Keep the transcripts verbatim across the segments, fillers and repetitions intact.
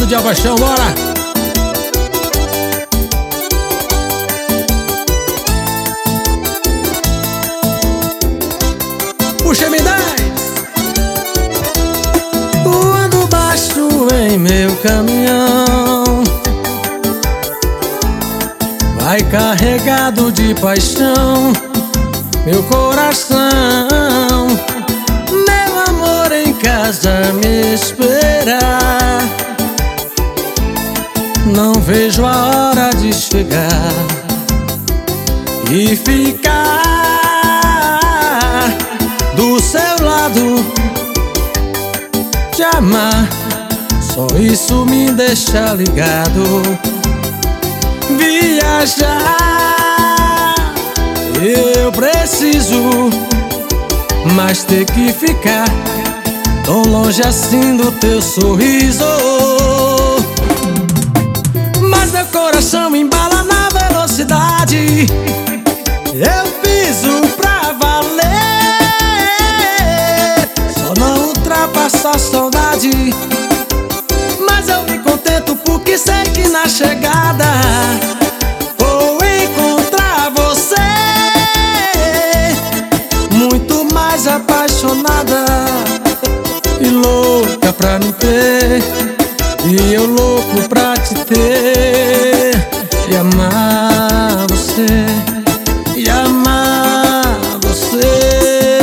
carregado de abaixão, bora! Puxa, me dez! Quando baixo em meu caminhão, vai carregado de paixão meu coração. Meu amor em casa me espera, não vejo a hora de chegar e ficar do seu lado, te amar. Só isso me deixa ligado. Viajar eu preciso, mas ter que ficar tão longe assim do teu sorriso. Mas meu coração embala na velocidade, eu piso pra valer. Só não ultrapassa a saudade, mas eu me contento porque sei que na chegada vou encontrar você muito mais apaixonada e louca pra me ter, e eu louco pra te ter e amar você, e amar você.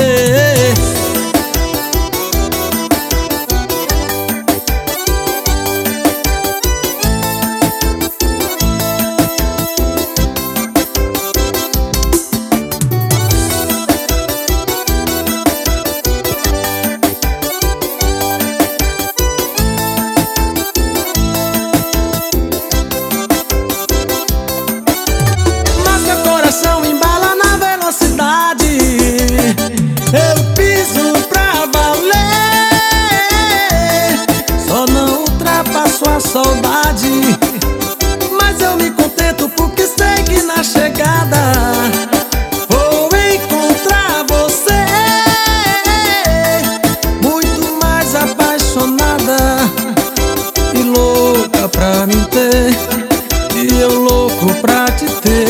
Eu piso pra valer, só não ultrapasso a saudade, mas eu me contento porque sei que na chegada vou encontrar você muito mais apaixonada e louca pra me ter, e eu louco pra te ter.